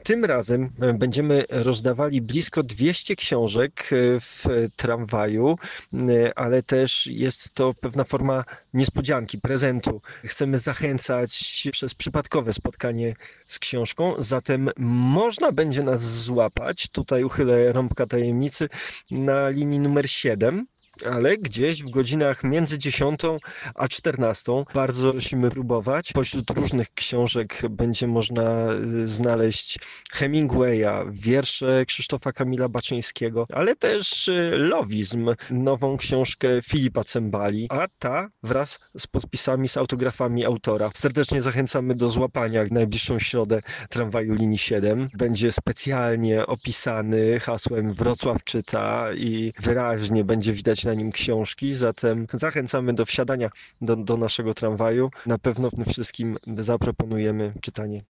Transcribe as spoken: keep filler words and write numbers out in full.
Tym razem będziemy rozdawali blisko dwieście książek w tramwaju, ale też jest to pewna forma niespodzianki, prezentu. Chcemy zachęcać przez przypadkowe spotkanie z książką, zatem można będzie nas złapać, tutaj uchylę rąbka tajemnicy, na linii numer siedem. Ale gdzieś w godzinach między dziesiątą a czternastą bardzo prosimy próbować. Pośród różnych książek będzie można y, znaleźć Hemingwaya, wiersze Krzysztofa Kamila Baczyńskiego, ale też y, Lowizm, nową książkę Filipa Cembali, a ta wraz z podpisami, z autografami autora. Serdecznie zachęcamy do złapania w najbliższą środę tramwaju linii siedem. Będzie specjalnie opisany hasłem Wrocław czyta i wyraźnie będzie widać na nim książki, zatem zachęcamy do wsiadania do, do naszego tramwaju. Na pewno w tym wszystkim zaproponujemy czytanie